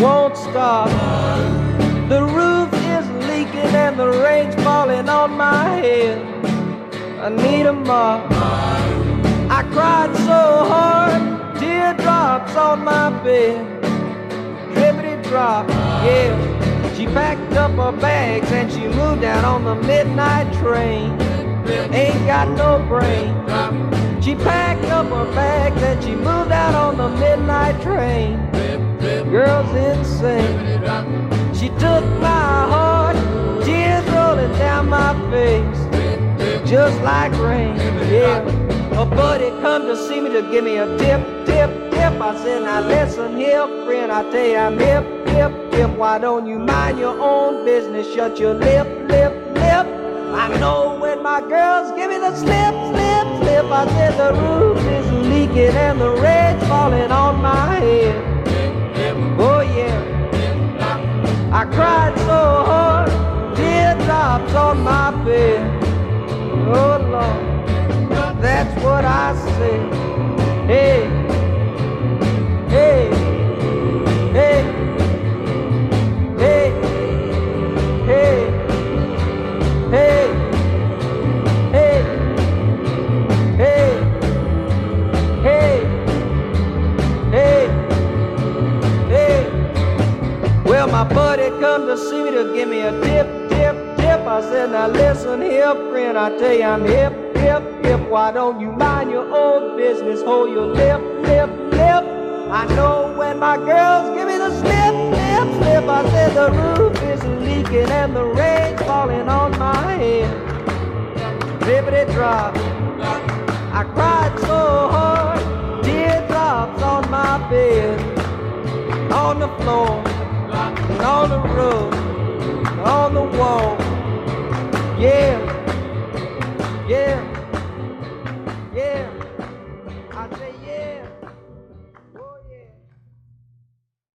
won't stop. The roof is leaking and the rain's falling on my head. I need a mop. I cried so hard, teardrops on my bed. Drippity drop, yeah. She packed up her bags and she moved down on the midnight train. Ain't got no brain. She packed up her bags and she moved out on the midnight train. Girl's insane. She took my heart, tears rolling down my face, just like rain, yeah. A buddy come to see me to give me a tip. I said, now listen here, friend, I tell you I'm hip. Why don't you mind your own business? Shut your lip. I know when my girls give me the slip. I said the roof is leaking and the rain's falling on my head. Oh yeah, I cried so hard, teardrops on my bed. Oh Lord, that's what I say. Hey, hey, hey, hey, hey, hey, hey, hey, hey, hey, hey. Well, my buddy come to see me to give me a tip. I said, now listen here, friend, I tell you I'm hip. Why don't you mind your own business? Hold your lip. I know when my girls give me the slip. I said the roof is leaking and the rain's falling on my head. Drippity drop. I cried so hard, teardrops on my bed, on the floor, and on the roof.